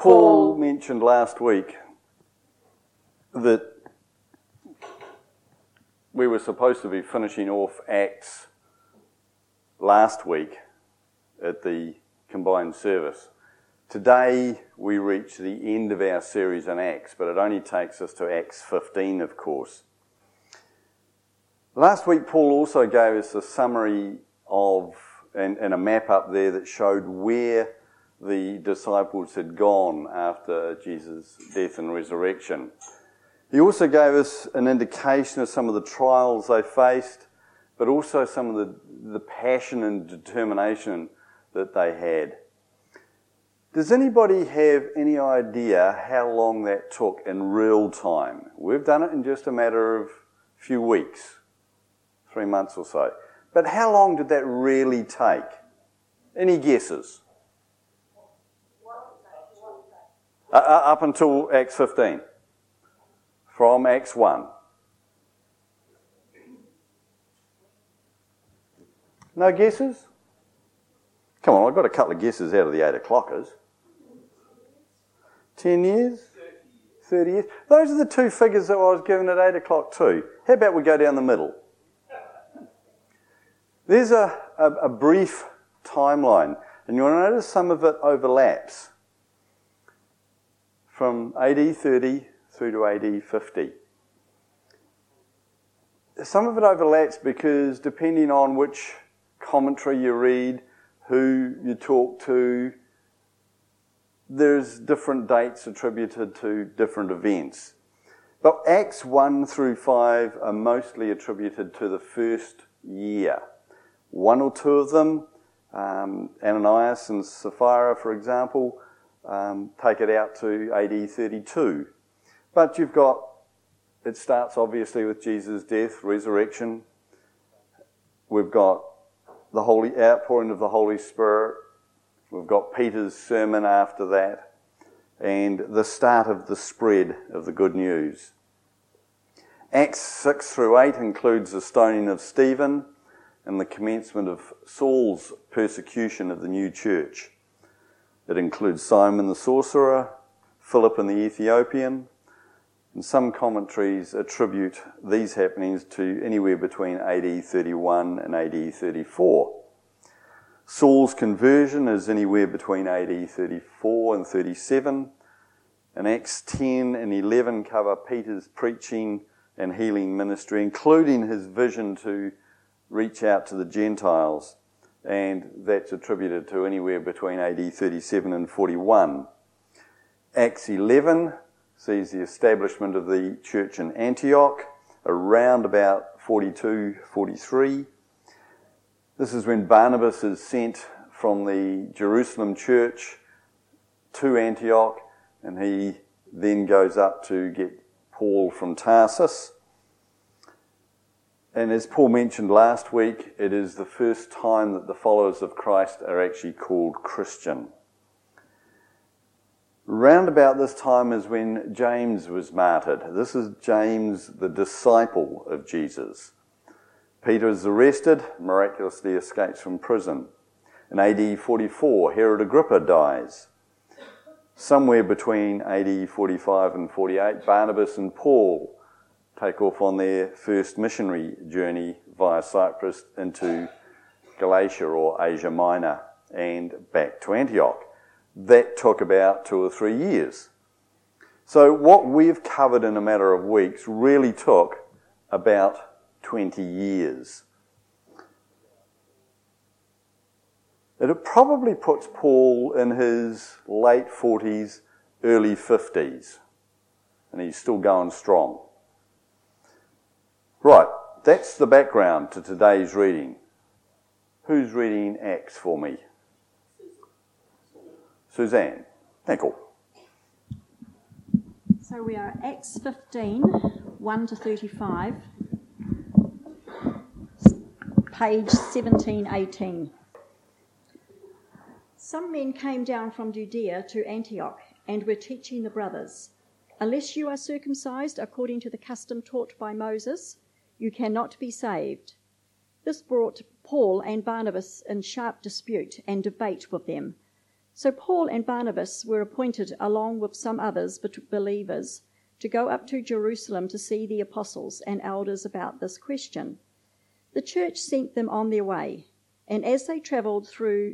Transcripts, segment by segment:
Paul mentioned last week that we were supposed to be finishing off Acts last week at the combined service. Today we reach the end of our series on Acts, but it only takes us to Acts 15, of course. Last week Paul also gave us a summary of, and a map up there that showed where the disciples had gone after Jesus' death and resurrection. He also gave us an indication of some of the trials they faced, but also some of the passion and determination that they had. Does anybody have any idea how long that took in real time? We've done it in just a matter of a few weeks, 3 months or so. But how long did that really take? Any guesses? Up until Acts 15. From Acts 1. No guesses? Come on, I've got a couple of guesses out of the 8 o'clockers. 10 years? 30 years? Those are the two figures that I was given at 8 o'clock too. How about we go down the middle? There's a brief timeline, and you'll notice some of it overlaps from AD 30 through to AD 50. Some of it overlaps because depending on which commentary you read, who you talk to, there's different dates attributed to different events. But Acts 1 through 5 are mostly attributed to the first year. One or two of them, Ananias and Sapphira, for example, take it out to AD 32. But it starts obviously with Jesus' death, resurrection. We've got the holy outpouring of the Holy Spirit. We've got Peter's sermon after that, and the start of the spread of the good news. Acts 6 through 8 includes the stoning of Stephen and the commencement of Saul's persecution of the new church. It includes Simon the sorcerer, Philip and the Ethiopian, and some commentaries attribute these happenings to anywhere between AD 31 and AD 34. Saul's conversion is anywhere between AD 34 and 37, and Acts 10 and 11 cover Peter's preaching and healing ministry, including his vision to reach out to the Gentiles, and that's attributed to anywhere between AD 37 and 41. Acts 11 sees the establishment of the church in Antioch around about 42, 43. This is when Barnabas is sent from the Jerusalem church to Antioch, and he then goes up to get Paul from Tarsus. And as Paul mentioned last week, it is the first time that the followers of Christ are actually called Christian. Round about this time is when James was martyred. This is James, the disciple of Jesus. Peter is arrested, miraculously escapes from prison. In AD 44, Herod Agrippa dies. Somewhere between AD 45 and 48, Barnabas and Paul take off on their first missionary journey via Cyprus into Galatia or Asia Minor and back to Antioch. That took about 2 or 3 years. So what we've covered in a matter of weeks really took about 20 years. It probably puts Paul in his late 40s, early 50s, and he's still going strong. Right, that's the background to today's reading. Who's reading Acts for me? Suzanne. Thank you. So we are Acts 15, 1 to 35, page 1718. Some men came down from Judea to Antioch and were teaching the brothers, "Unless you are circumcised according to the custom taught by Moses, you cannot be saved." This brought Paul and Barnabas in sharp dispute and debate with them. So Paul and Barnabas were appointed, along with some others believers, to go up to Jerusalem to see the apostles and elders about this question. The church sent them on their way, and as they travelled through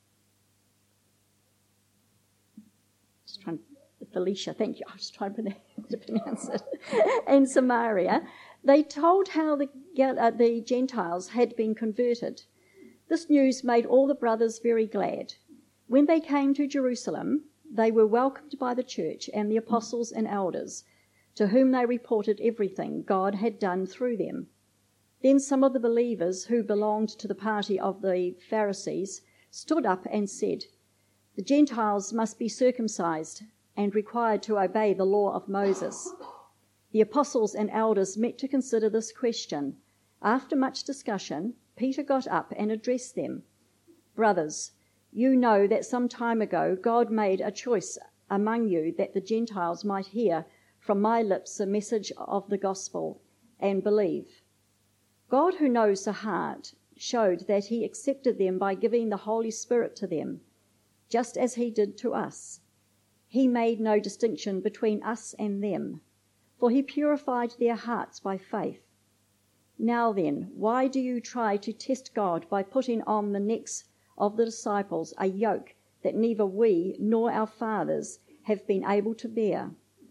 Phoenicia, thank you, I was trying to pronounce it, and Samaria, they told how the Gentiles had been converted. This news made all the brothers very glad. When they came to Jerusalem, they were welcomed by the church and the apostles and elders, to whom they reported everything God had done through them. Then some of the believers who belonged to the party of the Pharisees stood up and said, "The Gentiles must be circumcised and required to obey the law of Moses." The apostles and elders met to consider this question. After much discussion, Peter got up and addressed them. "Brothers, you know that some time ago God made a choice among you that the Gentiles might hear from my lips the message of the gospel and believe. God, who knows the heart, showed that he accepted them by giving the Holy Spirit to them, just as he did to us. He made no distinction between us and them, for he purified their hearts by faith. Now then, why do you try to test God by putting on the necks of the disciples a yoke that neither we nor our fathers have been able to bear?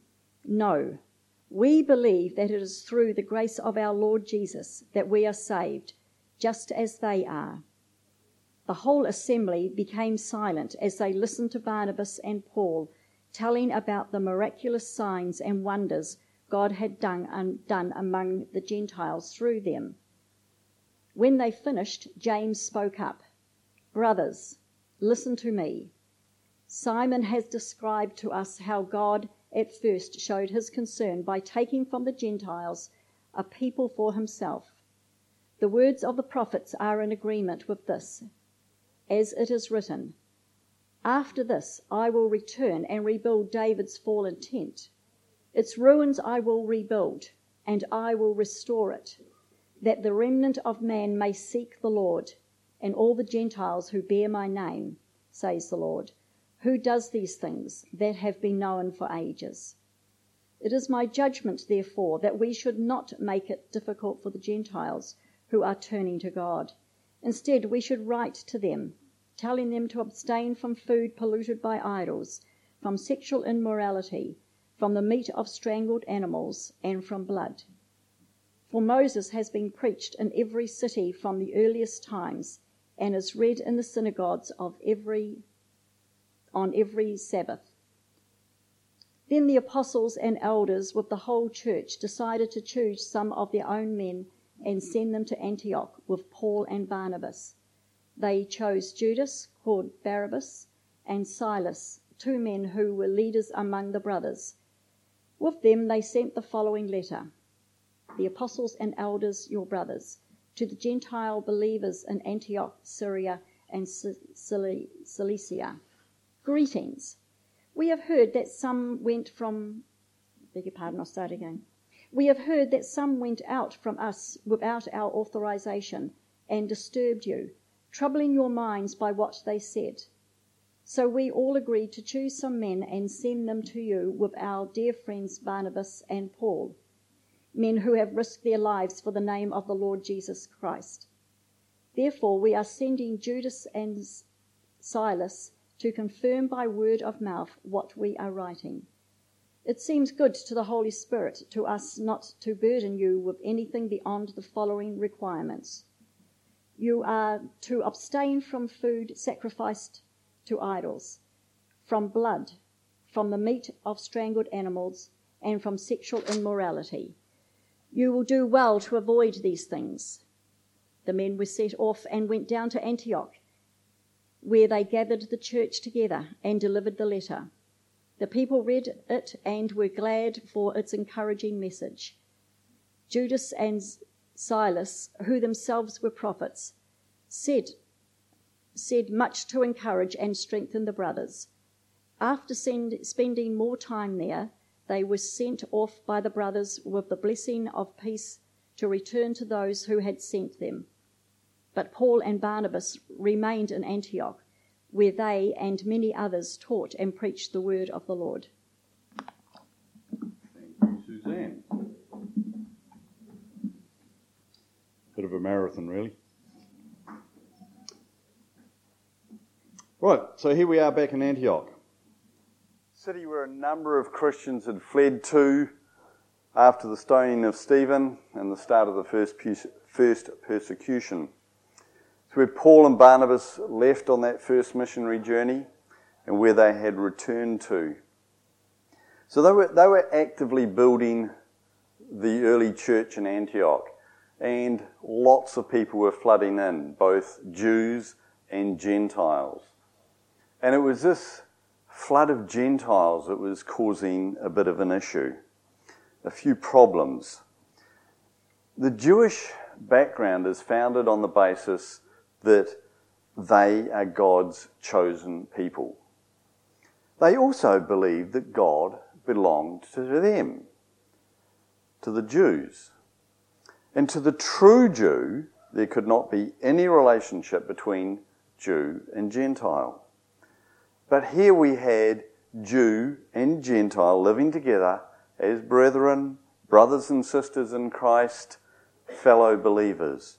No, we believe that it is through the grace of our Lord Jesus that we are saved, just as they are." The whole assembly became silent as they listened to Barnabas and Paul telling about the miraculous signs and wonders God had done among the Gentiles through them. When they finished, James spoke up. "Brothers, listen to me. Simon has described to us how God at first showed his concern by taking from the Gentiles a people for himself. The words of the prophets are in agreement with this, as it is written, 'After this I will return and rebuild David's fallen tent. Its ruins I will rebuild, and I will restore it, that the remnant of man may seek the Lord, and all the Gentiles who bear my name, says the Lord, who does these things that have been known for ages.' It is my judgment, therefore, that we should not make it difficult for the Gentiles who are turning to God. Instead, we should write to them, telling them to abstain from food polluted by idols, from sexual immorality, from the meat of strangled animals, and from blood. For Moses has been preached in every city from the earliest times, and is read in the synagogues on every Sabbath." Then the apostles and elders with the whole church decided to choose some of their own men and send them to Antioch with Paul and Barnabas. They chose Judas, called Barabbas, and Silas, 2 men who were leaders among the brothers. With them they sent the following letter. "The apostles and elders, your brothers, to the Gentile believers in Antioch, Syria, and Cilicia. Greetings. We have heard that some went out from us without our authorization and disturbed you, troubling your minds by what they said. So we all agreed to choose some men and send them to you with our dear friends Barnabas and Paul, men who have risked their lives for the name of the Lord Jesus Christ. Therefore we are sending Judas and Silas to confirm by word of mouth what we are writing. It seems good to the Holy Spirit to us not to burden you with anything beyond the following requirements. You are to abstain from food sacrificed to idols, from blood, from the meat of strangled animals, and from sexual immorality. You will do well to avoid these things." The men were set off and went down to Antioch, where they gathered the church together and delivered the letter. The people read it and were glad for its encouraging message. Judas and Silas, who themselves were prophets, said much to encourage and strengthen the brothers. After spending more time there, they were sent off by the brothers with the blessing of peace to return to those who had sent them. But Paul and Barnabas remained in Antioch, where they and many others taught and preached the word of the Lord. Thank you, Suzanne. Bit of a marathon, really. Right, so here we are back in Antioch. City where a number of Christians had fled to after the stoning of Stephen and the start of the first persecution. It's where Paul and Barnabas left on that first missionary journey and where they had returned to. So they were actively building the early church in Antioch, and lots of people were flooding in, both Jews and Gentiles. And it was this flood of Gentiles that was causing a bit of an issue, a few problems. The Jewish background is founded on the basis that they are God's chosen people. They also believed that God belonged to them, to the Jews. And to the true Jew, there could not be any relationship between Jew and Gentile. But here we had Jew and Gentile living together as brethren, brothers and sisters in Christ, fellow believers.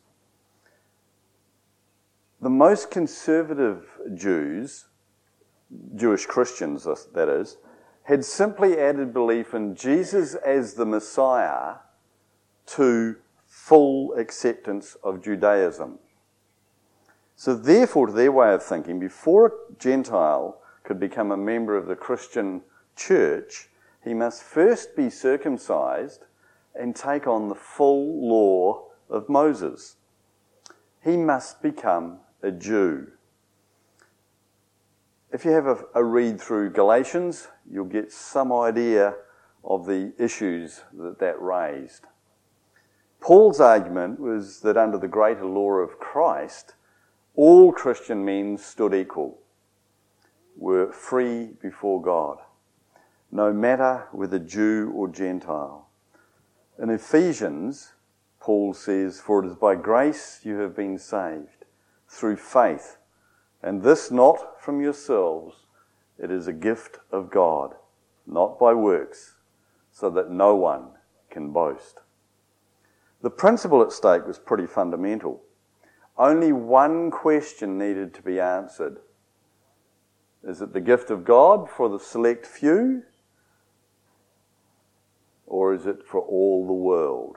The most conservative Jews, Jewish Christians that is, had simply added belief in Jesus as the Messiah to full acceptance of Judaism. So therefore, to their way of thinking, before a Gentile could become a member of the Christian church, he must first be circumcised and take on the full law of Moses. He must become a Jew. If you have a read through Galatians, you'll get some idea of the issues that raised. Paul's argument was that under the greater law of Christ, all Christian men stood equal, were free before God, no matter whether Jew or Gentile. In Ephesians, Paul says, "For it is by grace you have been saved, through faith, and this not from yourselves, it is a gift of God, not by works, so that no one can boast." The principle at stake was pretty fundamental. Only one question needed to be answered. Is it the gift of God for the select few, or is it for all the world?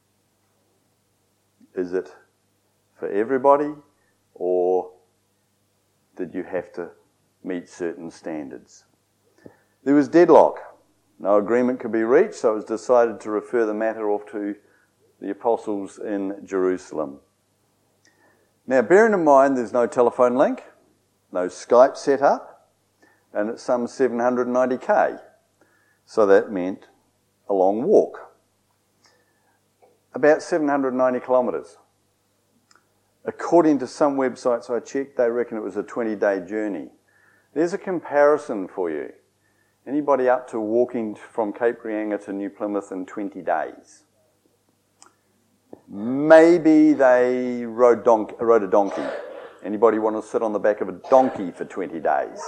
Is it for everybody, or did you have to meet certain standards? There was deadlock. No agreement could be reached, so it was decided to refer the matter off to the apostles in Jerusalem. Now, bearing in mind there's no telephone link, no Skype set up, and it's some 790k. So that meant a long walk. About 790 kilometres. According to some websites I checked, they reckon it was a 20-day journey. There's a comparison for you. Anybody up to walking from Cape Reinga to New Plymouth in 20 days? Maybe they rode a donkey. Anybody want to sit on the back of a donkey for 20 days?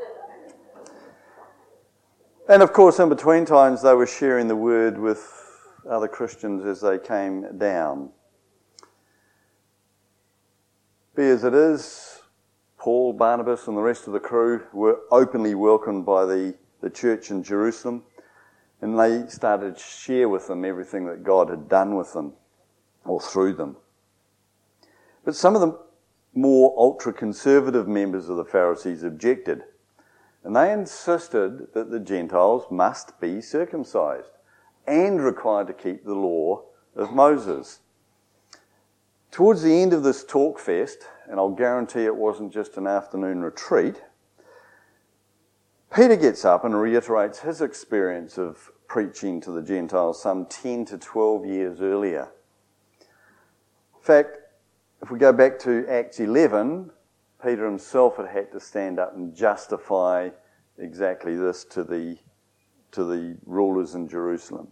And of course, in between times, they were sharing the word with other Christians as they came down. Be as it is, Paul, Barnabas, and the rest of the crew were openly welcomed by the church in Jerusalem, and they started to share with them everything that God had done with them, or through them. But some of the more ultra-conservative members of the Pharisees objected, and they insisted that the Gentiles must be circumcised and required to keep the law of Moses. Towards the end of this talk fest, and I'll guarantee it wasn't just an afternoon retreat, Peter gets up and reiterates his experience of preaching to the Gentiles some 10 to 12 years earlier. In fact, if we go back to Acts 11, Peter himself had to stand up and justify exactly this to the rulers in Jerusalem.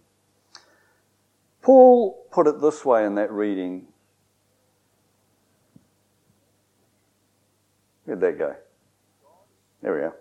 Paul put it this way in that reading. Where'd that go? There we are.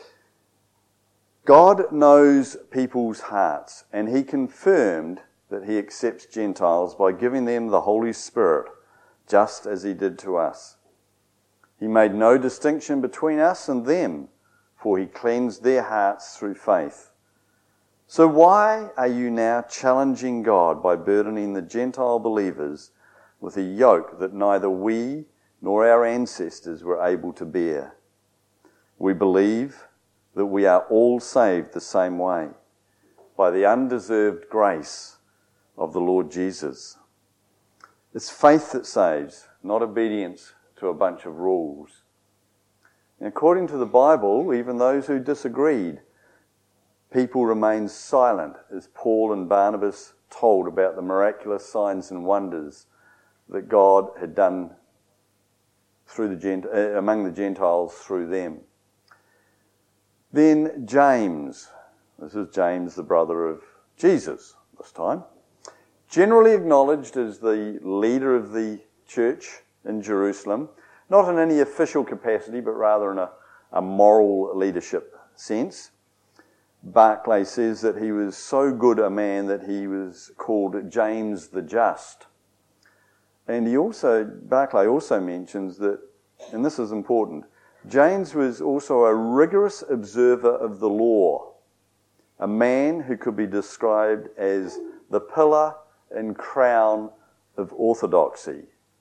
God knows people's hearts, and he confirmed that he accepts Gentiles by giving them the Holy Spirit, just as he did to us. He made no distinction between us and them, for he cleansed their hearts through faith. So why are you now challenging God by burdening the Gentile believers with a yoke that neither we nor our ancestors were able to bear? We believe that we are all saved the same way, by the undeserved grace of the Lord Jesus. It's faith that saves, not obedience to a bunch of rules. And according to the Bible, even those who disagreed, people remained silent as Paul and Barnabas told about the miraculous signs and wonders that God had done among the Gentiles through them. Then James, this is James, the brother of Jesus this time, generally acknowledged as the leader of the church in Jerusalem, not in any official capacity, but rather in a moral leadership sense. Barclay says that he was so good a man that he was called James the Just. And Barclay also mentions that, and this is important, James was also a rigorous observer of the law, a man who could be described as the pillar and crown of orthodoxy.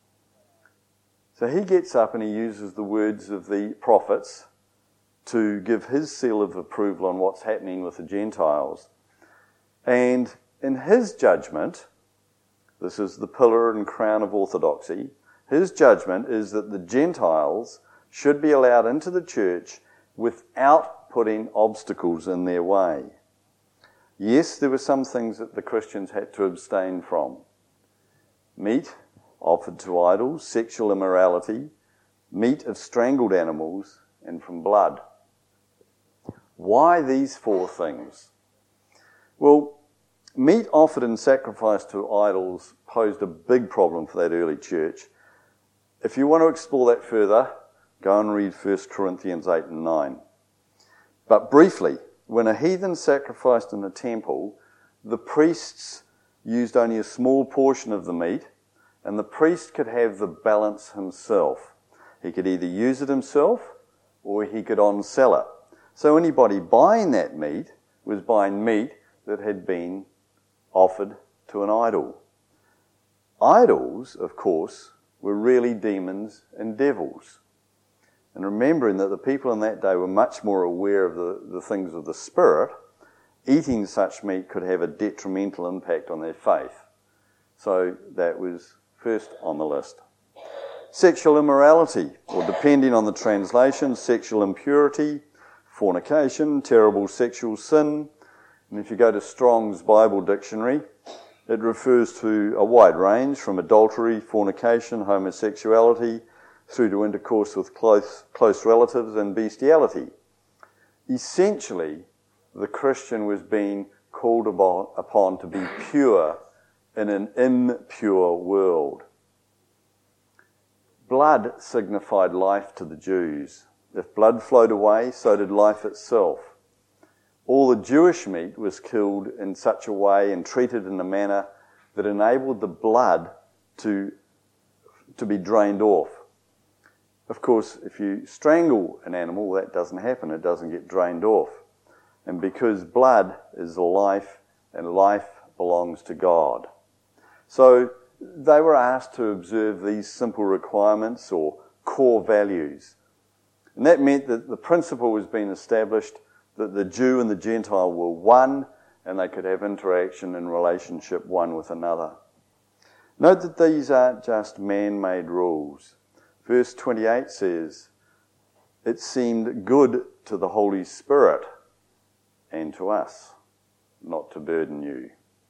So he gets up and he uses the words of the prophets to give his seal of approval on what's happening with the Gentiles. And in his judgment, this is the pillar and crown of orthodoxy, his judgment is that the Gentiles should be allowed into the church without putting obstacles in their way. Yes, there were some things that the Christians had to abstain from. Meat offered to idols, sexual immorality, meat of strangled animals, and from blood. Why these 4 things? Well, meat offered in sacrifice to idols posed a big problem for that early church. If you want to explore that further, go and read 1 Corinthians 8 and 9. But briefly, when a heathen sacrificed in the temple, the priests used only a small portion of the meat, and the priest could have the balance himself. He could either use it himself or he could on-sell it. So anybody buying that meat was buying meat that had been offered to an idol. Idols, of course, were really demons and devils. And remembering that the people in that day were much more aware of the things of the spirit, eating such meat could have a detrimental impact on their faith. So that was first on the list. Sexual immorality, or depending on the translation, sexual impurity, fornication, terrible sexual sin. And if you go to Strong's Bible Dictionary, it refers to a wide range from adultery, fornication, homosexuality, through to intercourse with close relatives and bestiality. Essentially, the Christian was being called upon to be pure in an impure world. Blood signified life to the Jews. If blood flowed away, so did life itself. All the Jewish meat was killed in such a way and treated in a manner that enabled the blood to be drained off. Of course, if you strangle an animal, that doesn't happen. It doesn't get drained off. And because blood is life, and life belongs to God. So they were asked to observe these simple requirements or core values. And that meant that the principle was being established that the Jew and the Gentile were one, and they could have interaction and relationship one with another. Note that these aren't just man-made rules. Verse 28 says, "It seemed good to the Holy Spirit and to us not to burden you."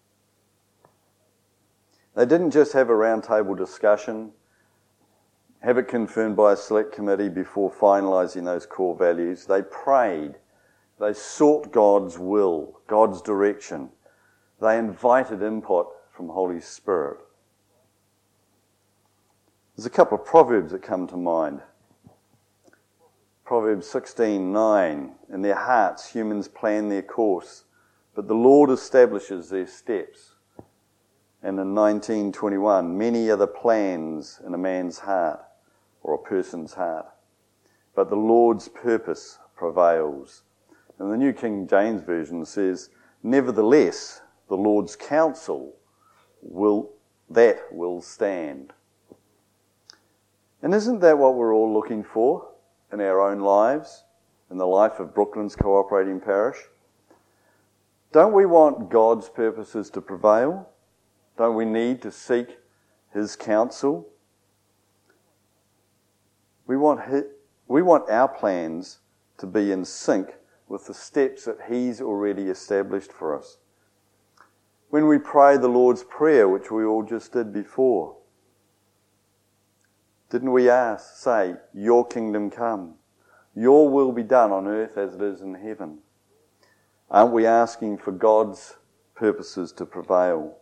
They didn't just have a round-table discussion, have it confirmed by a select committee before finalising those core values. They prayed. They sought God's will, God's direction. They invited input from Holy Spirit. There's a couple of proverbs that come to mind. Proverbs 16:9, in their hearts humans plan their course, but the Lord establishes their steps. And in 19:21, many are the plans in a man's heart or a person's heart, but the Lord's purpose prevails. And the New King James Version says, nevertheless, the Lord's counsel will stand. And isn't that what we're all looking for in our own lives, in the life of Brooklands Cooperating Parish? Don't we want God's purposes to prevail? Don't we need to seek His counsel? We want our plans to be in sync with the steps that He's already established for us. When we pray the Lord's Prayer, which we all just did before, didn't we say, your kingdom come, your will be done on earth as it is in heaven? Aren't we asking for God's purposes to prevail?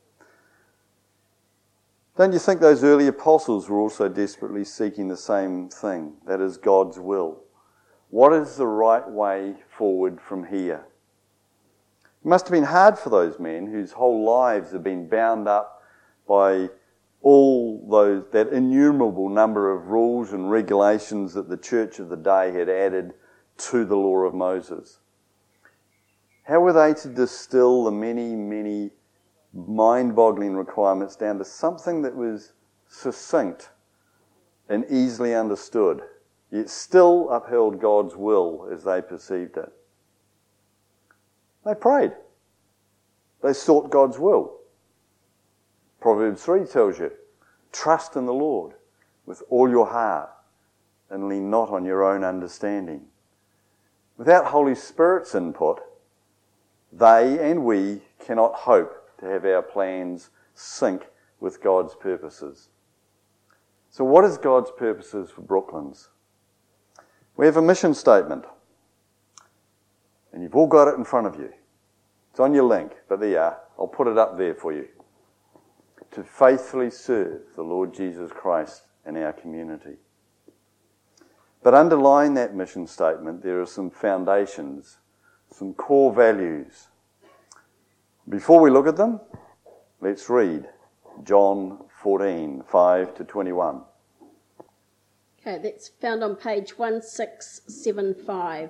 Don't you think those early apostles were also desperately seeking the same thing, that is God's will? What is the right way forward from here? It must have been hard for those men whose whole lives have been bound up by that innumerable number of rules and regulations that the church of the day had added to the law of Moses. How were they to distill the many, many mind-boggling requirements down to something that was succinct and easily understood, yet still upheld God's will as they perceived it? They prayed. They sought God's will. Proverbs 3 tells you, trust in the Lord with all your heart and lean not on your own understanding. Without Holy Spirit's input, they and we cannot hope to have our plans sync with God's purposes. So what is God's purposes for Brooklands? We have a mission statement. And you've all got it in front of you. It's on your link, but there you are. I'll put it up there for you. To faithfully serve the Lord Jesus Christ in our community. But underlying that mission statement, there are some foundations, some core values. Before we look at them, let's read John 14:5-21. Okay, that's found on page 1675.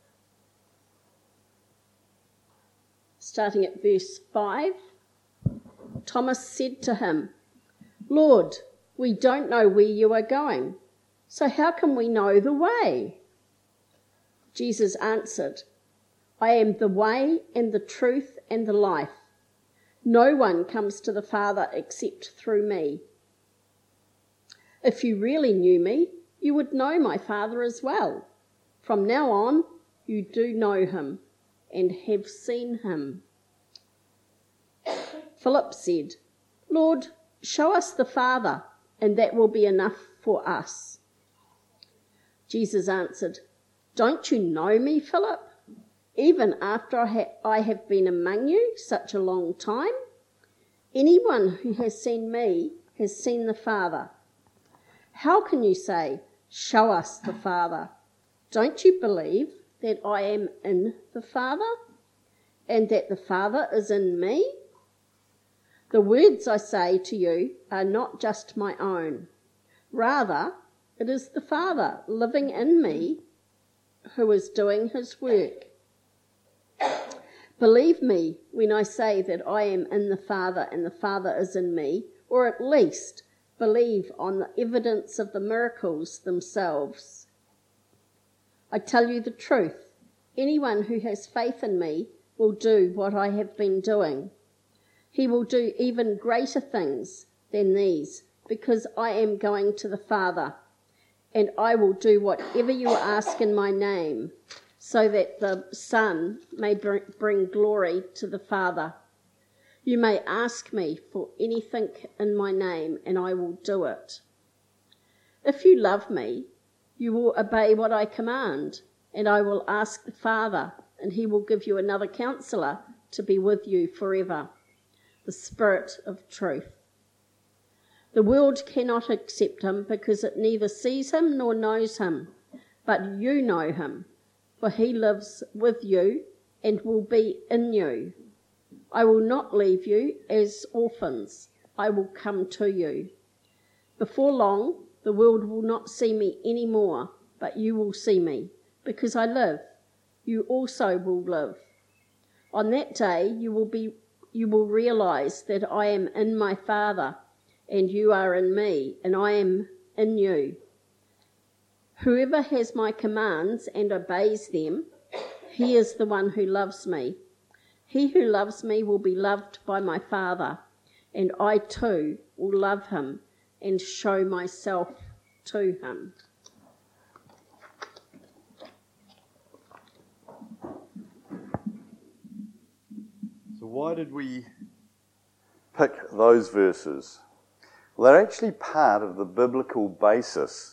Starting at verse 5, Thomas said to him, Lord, we don't know where you are going, so how can we know the way? Jesus answered, I am the way and the truth and the life. No one comes to the Father except through me. If you really knew me, you would know my Father as well. From now on, you do know him and have seen him. Philip said, Lord, show us the Father, and that will be enough for us. Jesus answered, Don't you know me, Philip? Even after I have been among you such a long time? Anyone who has seen me has seen the Father. How can you say, show us the Father? Don't you believe that I am in the Father, and that the Father is in me? The words I say to you are not just my own. Rather, it is the Father living in me who is doing his work. Believe me when I say that I am in the Father and the Father is in me, or at least believe on the evidence of the miracles themselves. I tell you the truth, anyone who has faith in me will do what I have been doing. He will do even greater things than these, because I am going to the Father, and I will do whatever you ask in my name, so that the Son may bring glory to the Father. You may ask me for anything in my name, and I will do it. If you love me, you will obey what I command, and I will ask the Father, and he will give you another counselor to be with you forever, the Spirit of truth. The world cannot accept him because it neither sees him nor knows him. but you know him, for he lives with you and will be in you. I will not leave you as orphans. I will come to you. Before long, the world will not see me any more, but you will see me. Because I live, you also will live. On that day, you will realize that I am in my Father, and you are in me, and I am in you. Whoever has my commands and obeys them, he is the one who loves me. He who loves me will be loved by my Father, and I too will love him and show myself to him. So why did we pick those verses? Well, they're actually part of the biblical basis,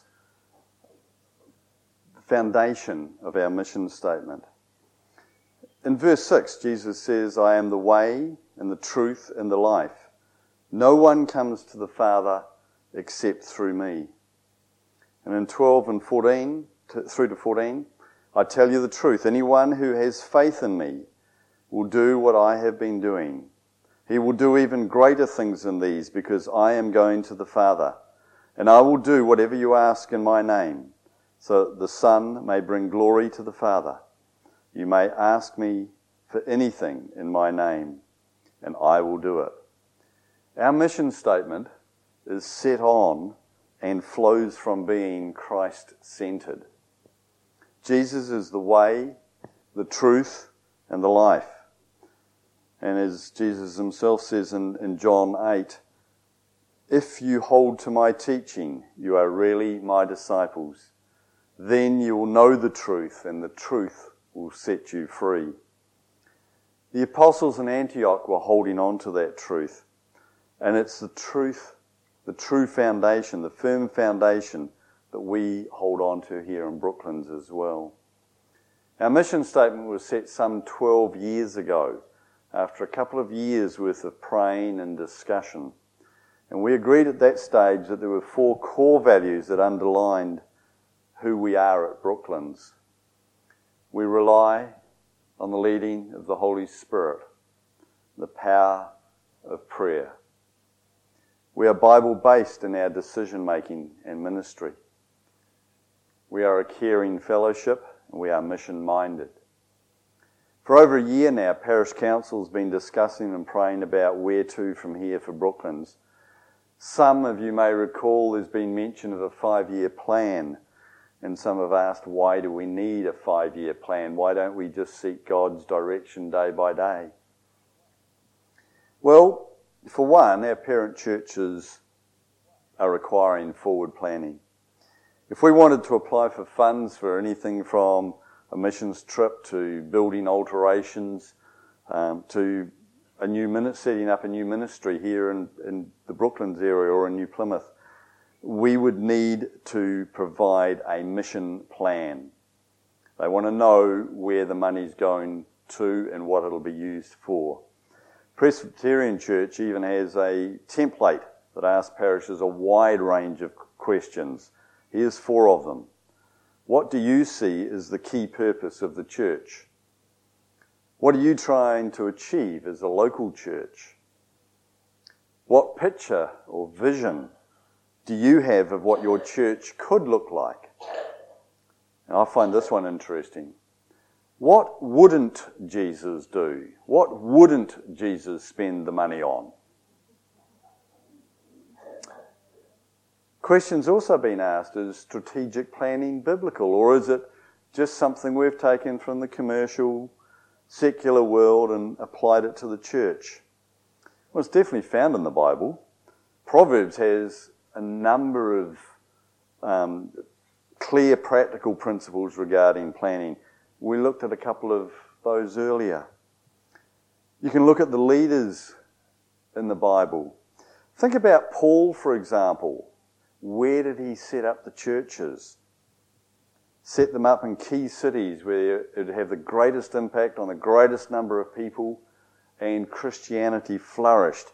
the foundation of our mission statement. In verse 6, Jesus says, I am the way and the truth and the life. No one comes to the Father except through me. And in 12 and 14, through to 14, I tell you the truth, anyone who has faith in me will do what I have been doing. He will do even greater things than these, because I am going to the Father. And I will do whatever you ask in my name, so that the Son may bring glory to the Father. You may ask me for anything in my name, and I will do it. Our mission statement is set on and flows from being Christ-centered. Jesus is the way, the truth, and the life. And as Jesus himself says in John 8, if you hold to my teaching, you are really my disciples. Then you will know the truth, and the truth will set you free. The apostles in Antioch were holding on to that truth. And it's the truth, the true foundation, the firm foundation that we hold on to here in Brooklands as well. Our mission statement was set some 12 years ago, after a couple of years worth of praying and discussion. And we agreed at that stage that there were 4 core values that underlined who we are at Brooklands. We rely on the leading of the Holy Spirit, the power of prayer. We are Bible-based in our decision-making and ministry. We are a caring fellowship, and we are mission-minded. For over a year now, Parish Council has been discussing and praying about where to from here for Brooklands. Some of you may recall there's been mention of a 5-year plan, and some have asked, why do we need a 5-year plan? Why don't we just seek God's direction day by day? Well, for one, our parent churches are requiring forward planning. If we wanted to apply for funds for anything from a missions trip to building alterations to setting up a new ministry here in the Brooklands area or in New Plymouth, we would need to provide a mission plan. They want to know where the money's going to and what it'll be used for. Presbyterian Church even has a template that asks parishes a wide range of questions. Here's 4 of them. What do you see as the key purpose of the church? What are you trying to achieve as a local church? What picture or vision do you have of what your church could look like? And I find this one interesting. What wouldn't Jesus do? What wouldn't Jesus spend the money on? Questions also been asked, is strategic planning biblical, or is it just something we've taken from the commercial, secular world and applied it to the church? Well, it's definitely found in the Bible. Proverbs has a number of clear practical principles regarding planning. We looked at a couple of those earlier. You can look at the leaders in the Bible. Think about Paul, for example. Where did he set up the churches? Set them up in key cities where it would have the greatest impact on the greatest number of people, and Christianity flourished.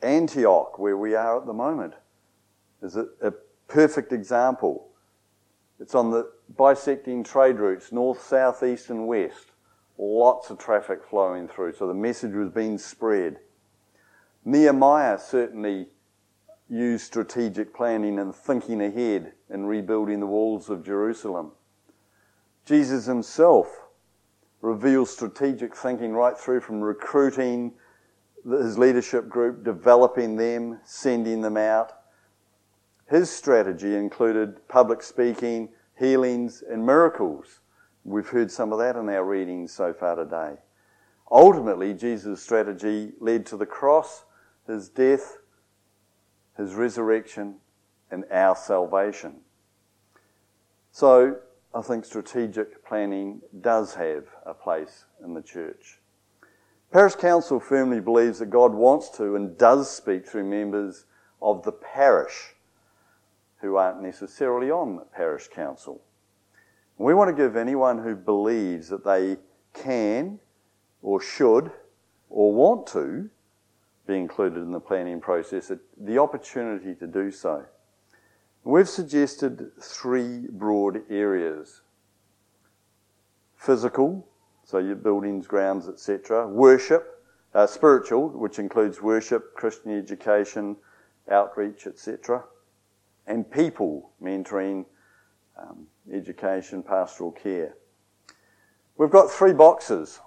Antioch, where we are at the moment, is a perfect example. It's on the bisecting trade routes, north, south, east and west. Lots of traffic flowing through, so the message was being spread. Nehemiah certainly used strategic planning and thinking ahead in rebuilding the walls of Jerusalem. Jesus himself reveals strategic thinking right through from recruiting his leadership group, developing them, sending them out. His strategy included public speaking, healings, and miracles. We've heard some of that in our readings so far today. Ultimately, Jesus' strategy led to the cross, his death, his resurrection, and our salvation. So, I think strategic planning does have a place in the church. Parish Council firmly believes that God wants to and does speak through members of the parish who aren't necessarily on Parish Council. We want to give anyone who believes that they can or should or want to be included in the planning process the opportunity to do so. We've suggested 3 broad areas. Physical, so your buildings, grounds, etc. Worship, spiritual, which includes worship, Christian education, outreach, etc. And people, mentoring, education, pastoral care. We've got 3 boxes.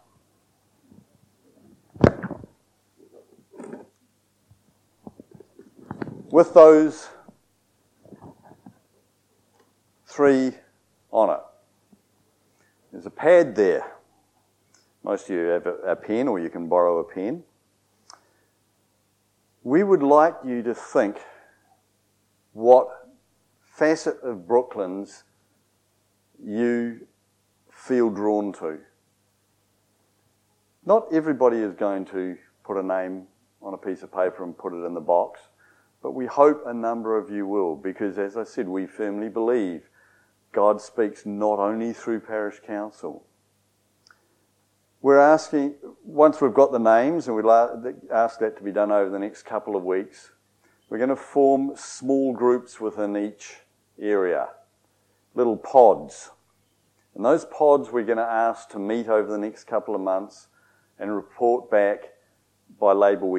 With those 3 on it. There's a pad there. Most of you have a pen, or you can borrow a pen. We would like you to think what facet of Brooklands you feel drawn to. Not everybody is going to put a name on a piece of paper and put it in the box, but we hope a number of you will, because as I said, we firmly believe God speaks not only through Parish Council. We're asking, once we've got the names, and we'd ask that to be done over the next couple of weeks, we're going to form small groups within each area, little pods. And those pods we're going to ask to meet over the next couple of months and report back by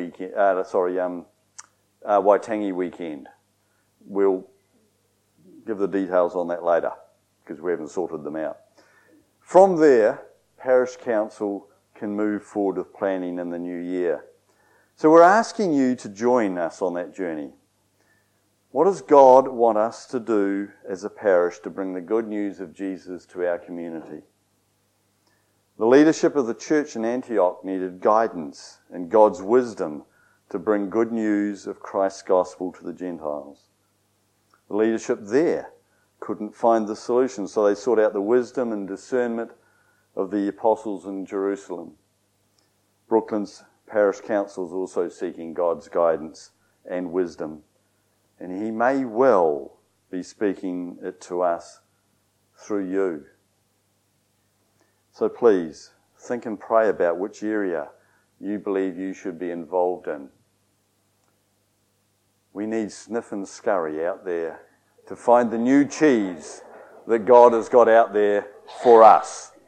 Waitangi weekend. We'll give the details on that later because we haven't sorted them out. From there, Parish Council can move forward with planning in the new year. So we're asking you to join us on that journey. What does God want us to do as a parish to bring the good news of Jesus to our community? The leadership of the church in Antioch needed guidance and God's wisdom to bring good news of Christ's gospel to the Gentiles. The leadership there couldn't find the solution, so they sought out the wisdom and discernment of the apostles in Jerusalem. Brooklands Parish Council is also seeking God's guidance and wisdom, and he may well be speaking it to us through you. So please, think and pray about which area you believe you should be involved in. We need sniff and scurry out there to find the new cheese that God has got out there for us.